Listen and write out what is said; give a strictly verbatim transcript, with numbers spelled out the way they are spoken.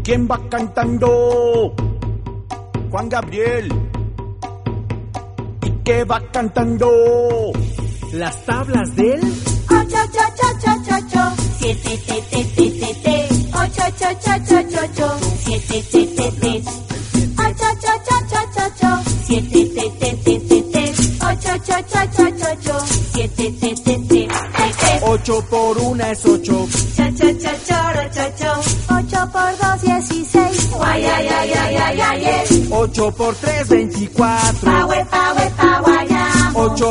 ¿Quién va cantando? Juan Gabriel. ¿Y qué va cantando? Las tablas del ocho, ocho, ocho, ocho, ocho, siete, te, te, te, te, te, ocho, ocho, ocho, ocho, ocho, siete, te, te, te, ocho, ocho, ocho, ocho, ocho, siete, te, te, te, te, te, ocho, ocho, ocho, ocho, ocho, siete, te, te, te, te, te. Ocho por una es ocho. Cha, cha, cha, choro, cho, cho. Ocho por dos, dieciséis. Guay, ay, ay, ay, ay, ay, ay. Ocho por tres, veinticuatro. Pa, we, pa, we, pa, guayamo. Ocho